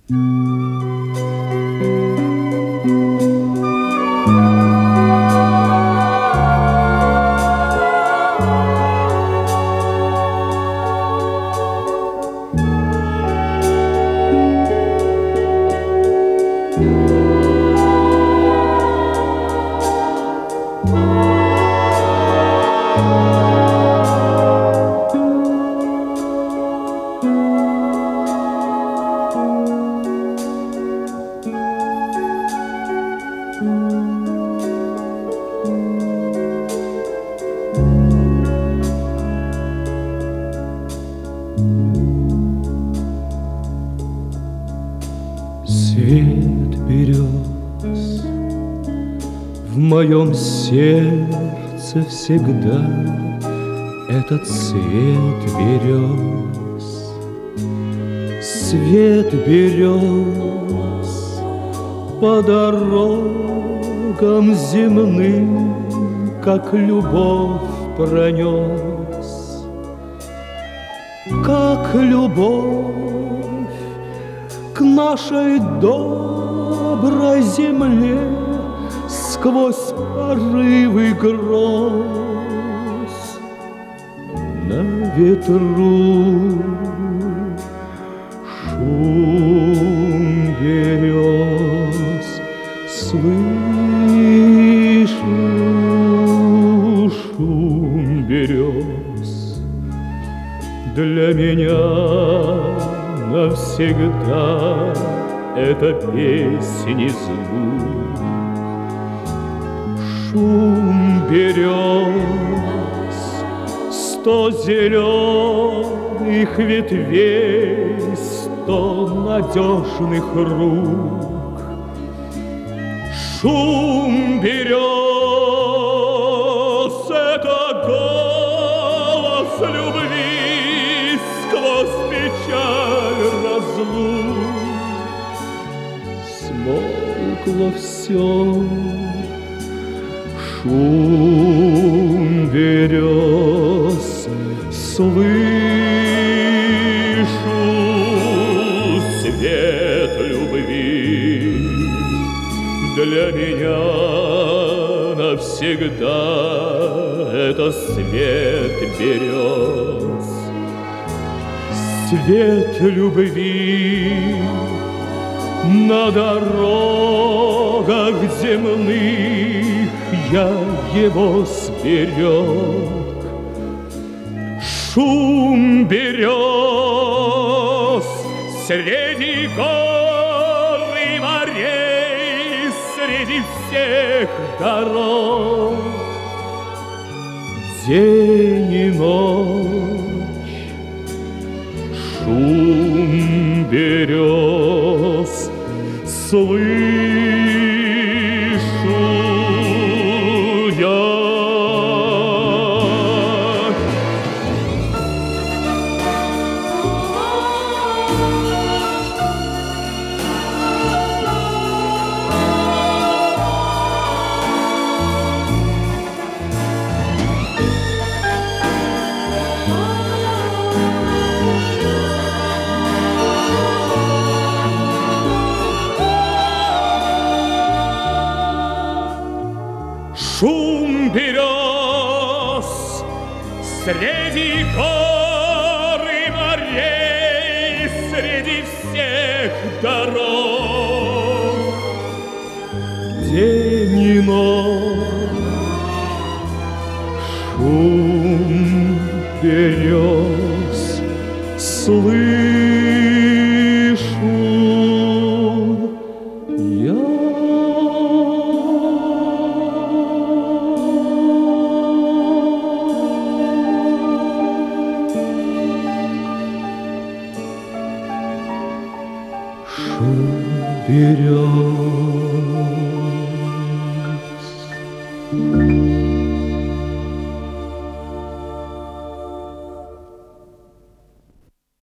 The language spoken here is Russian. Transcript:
Свет берез в моем сердце всегда, этот свет берез, свет берез по дорогам земным, как любовь пронес, как любовь к нашей доброй земле сквозь порывы гроз на ветру шум берез слышу, шум берез для меня навсегда это песни звук. Шум берез, 100 зеленых ветвей, 100 надежных рук. Шум берез — это голос любви сквозь печаль разлук. Смолкло все, шум берез слышу, свет любви для меня навсегда это свет берез. Свет любви на дорогах земных я его сберег. Шум берез среди гор и морей, среди всех дорог, день и ночь. Шум берез слышу я. Шум берез среди гор и морей, среди всех дорог, день и ночь. Шум берез слышу я. Шум берез.